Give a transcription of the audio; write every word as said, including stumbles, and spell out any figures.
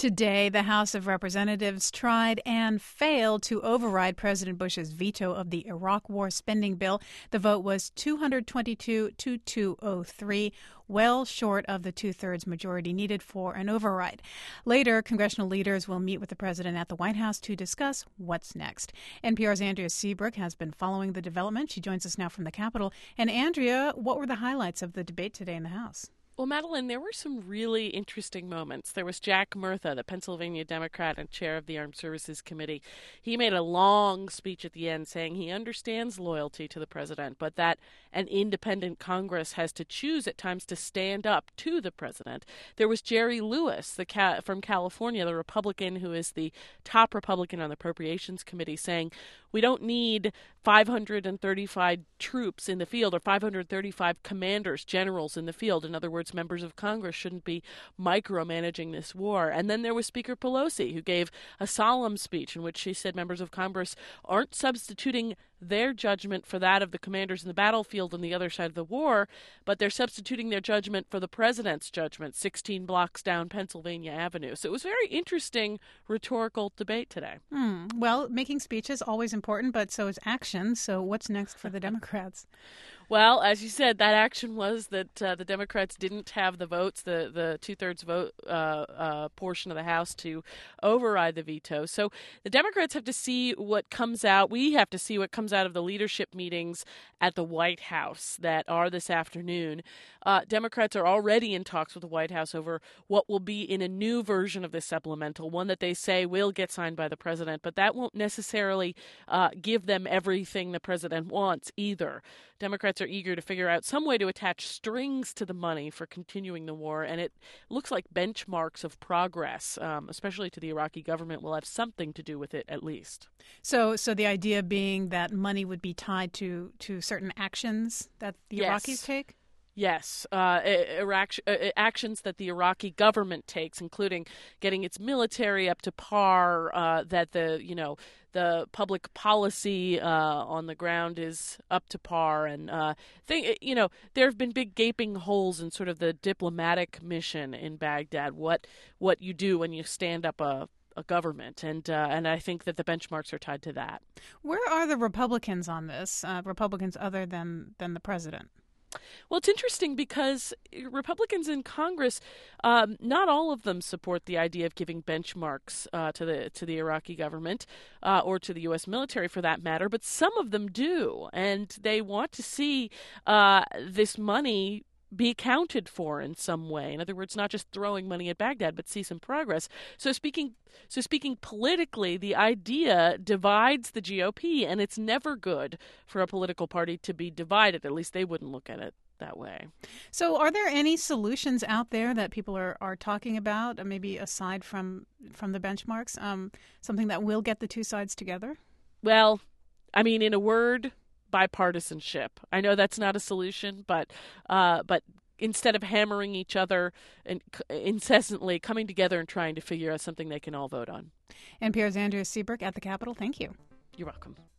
Today, the House of Representatives tried and failed to override President Bush's veto of the Iraq War spending bill. The vote was two hundred twenty-two to two hundred three, well short of the two-thirds majority needed for an override. Later, congressional leaders will meet with the president at the White House to discuss what's next. N P R's Andrea Seabrook has been following the development. She joins us now from the Capitol. And Andrea, what were the highlights of the debate today in the House? Well, Madeline, there were some really interesting moments. There was Jack Murtha, the Pennsylvania Democrat and chair of the Armed Services Committee. He made a long speech at the end saying he understands loyalty to the president, but that an independent Congress has to choose at times to stand up to the president. There was Jerry Lewis, the ca- from California, the Republican who is the top Republican on the Appropriations Committee, saying we don't need five hundred thirty-five troops in the field or five hundred thirty-five commanders, generals in the field. In other words, members of Congress shouldn't be micromanaging this war. And then there was Speaker Pelosi, who gave a solemn speech in which she said members of Congress aren't substituting their judgment for that of the commanders in the battlefield on the other side of the war, but they're substituting their judgment for the president's judgment, sixteen blocks down Pennsylvania Avenue. So it was a very interesting rhetorical debate today. Hmm. Well, making speeches always important, but so is action. So what's next for the Democrats? Well, as you said, that action was that uh, the Democrats didn't have the votes, the, the two-thirds vote uh, uh, portion of the House to override the veto. So the Democrats have to see what comes out. We have to see what comes out of the leadership meetings at the White House that are this afternoon. Uh, Democrats are already in talks with the White House over what will be in a new version of this supplemental, one that they say will get signed by the president, but that won't necessarily uh, give them everything the president wants either. Democrats are eager to figure out some way to attach strings to the money for continuing the war, and it looks like benchmarks of progress, um, especially to the Iraqi government, will have something to do with it at least. So so the idea being that money would be tied to, to certain actions that the Yes. Iraqis take? Yes, uh, Iraq, uh, actions that the Iraqi government takes, including getting its military up to par, uh, that the, you know, the public policy uh, on the ground is up to par, and uh, think, you know, there have been big gaping holes in sort of the diplomatic mission in Baghdad. What what you do when you stand up a a government, and uh, and I think that the benchmarks are tied to that. Where are the Republicans on this? Uh, Republicans other than than the president? Well, it's interesting because Republicans in Congress, um, not all of them support the idea of giving benchmarks uh, to the to the Iraqi government uh, or to the U S military, for that matter. But some of them do, and they want to see uh, this money be accounted for in some way. In other words, not just throwing money at Baghdad, but see some progress. So speaking so speaking politically, the idea divides the G O P, and it's never good for a political party to be divided. At least they wouldn't look at it that way. So are there any solutions out there that people are, are talking about, maybe aside from, from the benchmarks, um, something that will get the two sides together? Well, I mean, in a word, bipartisanship. I know that's not a solution, but uh, but instead of hammering each other and incessantly coming together and trying to figure out something they can all vote on. N P R's Andrea Seabrook at the Capitol. Thank you. You're welcome.